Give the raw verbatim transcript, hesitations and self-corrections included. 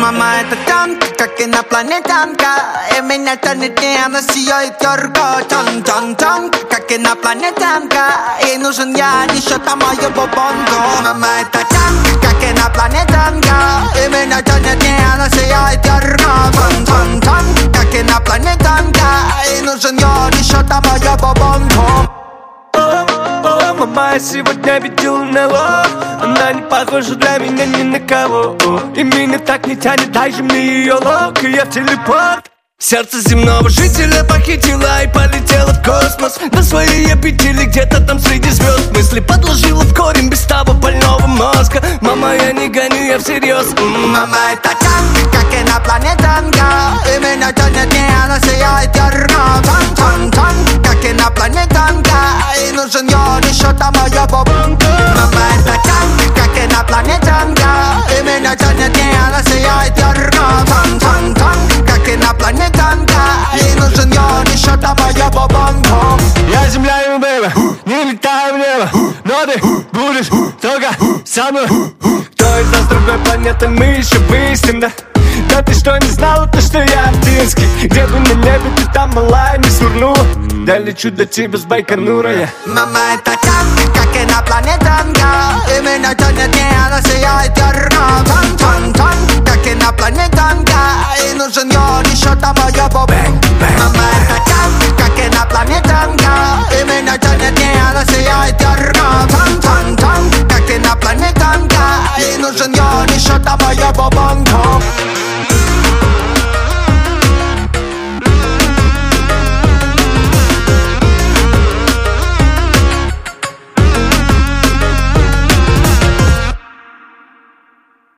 Мама, это танк, как инопланетянка, и меня тянет, и она сияет ярко. Тан-тан-тан, как инопланетянка, ей нужен я, не счета моего банка. Мама, это танк, как инопланетянка, и меня тянет, и она сияет ярко. Тан-тан-тан, как инопланетянка, ей нужен я, не счета моего банка. О, мама, я сегодня видел НЛО. Она не похожа для меня ни на кого. И меня так не тянет, дай же мне ее лок, и я в телепорт. Сердце земного жителя похитила и полетела в космос. На свои обители где-то там среди звезд. Мысли подложила в корень без того больного мозга. Мама, я не гоню, я всерьез. Мама, это танк, как инопланетянка, и меня тянет, и она сияет ярко. Тан-тан-тан, как инопланетянка, и нужен я, не счета моего банка. Мама, это танк, как инопланетянка, и меня тянет, и она сияет ярко. Тан-тан-тан, как инопланетянка, и нужен я, не счета моего банка. Я земля, и бэйба, не летаю в небо, но ты будешь только со мной. Кто из нас другой планеты, мы еще выясним, да? Да ты что, не знала, то что я птинский? Где бы на небе ты там малая не свернула? Да лечу до тебя с Байконура я. Мама, это танк, как инопланетянка, и меня тянет, и она сияет ярко. Тан-тан-тан, как инопланетянка, и нужен я,